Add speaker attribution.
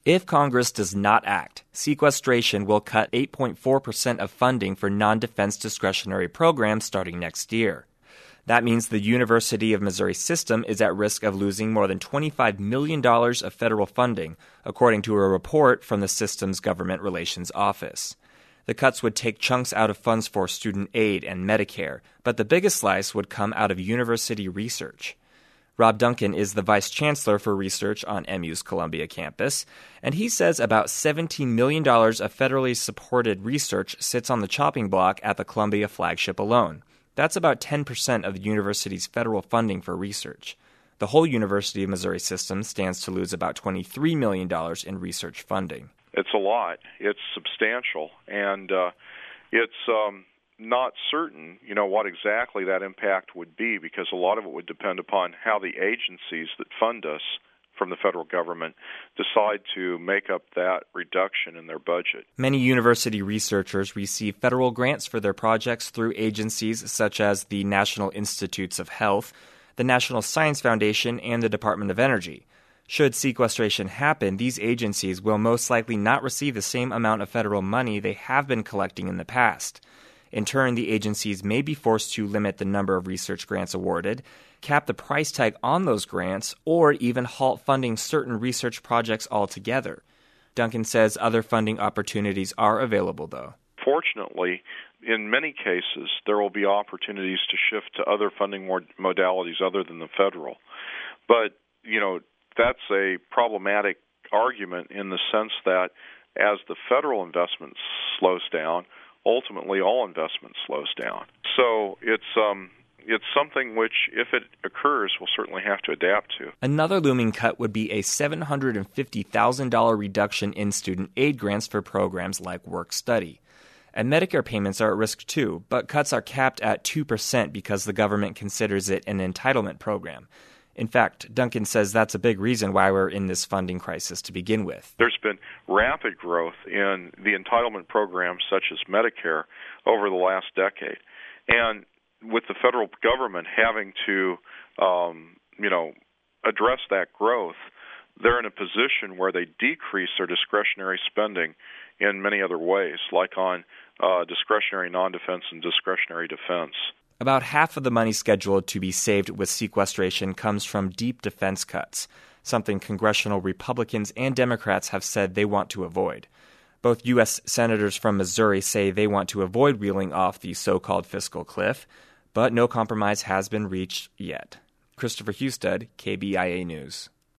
Speaker 1: If Congress does not act, sequestration will cut 8.4% of funding for non-defense discretionary programs starting next year. That means the University of Missouri system is at risk of losing more than $25 million of federal funding, according to a report from the system's Government Relations Office. The cuts would take chunks out of funds for student aid and Medicare, but the biggest slice would come out of university research. Rob Duncan is the vice chancellor for research on MU's Columbia campus, and he says about $17 million of federally supported research sits on the chopping block at the Columbia flagship alone. That's about 10% of the university's federal funding for research. The whole University of Missouri system stands to lose about $23 million in research funding.
Speaker 2: It's a lot. It's substantial, and it's not certain, what exactly that impact would be, because a lot of it would depend upon how the agencies that fund us from the federal government decide to make up that reduction in their budget.
Speaker 1: Many university researchers receive federal grants for their projects through agencies such as the National Institutes of Health, the National Science Foundation, and the Department of Energy. Should sequestration happen, these agencies will most likely not receive the same amount of federal money they have been collecting in the past. In turn, the agencies may be forced to limit the number of research grants awarded, cap the price tag on those grants, or even halt funding certain research projects altogether. Duncan says other funding opportunities are available, though.
Speaker 2: Fortunately, in many cases, there will be opportunities to shift to other funding modalities other than the federal. But, that's a problematic argument in the sense that as the federal investment slows down, ultimately all investment slows down. So it's something which, if it occurs, we'll certainly have to adapt to.
Speaker 1: Another looming cut would be a $750,000 reduction in student aid grants for programs like work-study. And Medicare payments are at risk too, but cuts are capped at 2% because the government considers it an entitlement program. In fact, Duncan says that's a big reason why we're in this funding crisis to begin with.
Speaker 2: There's been rapid growth in the entitlement programs such as Medicare over the last decade. And with the federal government having to, address that growth, they're in a position where they decrease their discretionary spending in many other ways, like on discretionary non-defense and discretionary defense.
Speaker 1: About half of the money scheduled to be saved with sequestration comes from deep defense cuts, something congressional Republicans and Democrats have said they want to avoid. Both U.S. senators from Missouri say they want to avoid reeling off the so-called fiscal cliff, but no compromise has been reached yet. Christopher Husted, KBIA News.